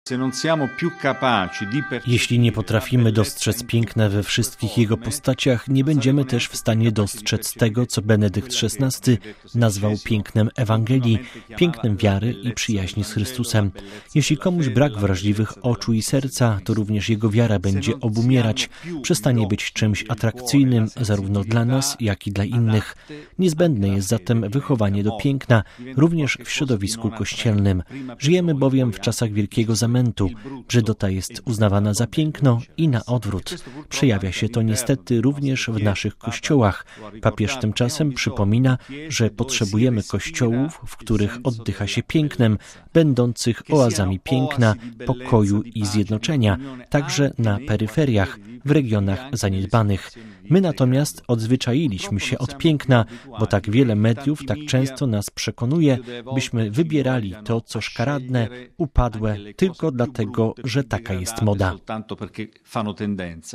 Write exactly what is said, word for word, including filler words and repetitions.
Jeśli nie potrafimy dostrzec piękna we wszystkich jego postaciach, nie będziemy też w stanie dostrzec tego, co Benedykt szesnasty nazwał pięknem Ewangelii, pięknem wiary i przyjaźni z Chrystusem. Jeśli komuś brak wrażliwych oczu i serca, to również jego wiara będzie obumierać, przestanie być czymś atrakcyjnym zarówno dla nas, jak i dla innych. Niezbędne jest zatem wychowanie do piękna, również w środowisku kościelnym. Żyjemy bowiem w czasach wielkiego zamętu. Brzydota jest uznawana za piękno i na odwrót. Przejawia się to niestety również w naszych kościołach. Papież tymczasem przypomina, że potrzebujemy kościołów, w których oddycha się pięknem, będących oazami piękna, pokoju i zjednoczenia, także na peryferiach, w regionach zaniedbanych. My natomiast odzwyczailiśmy się od piękna, bo tak wiele mediów tak często nas przekonuje, byśmy wybierali to, co szkaradne, upadłe, tylko dlatego, że taka jest moda.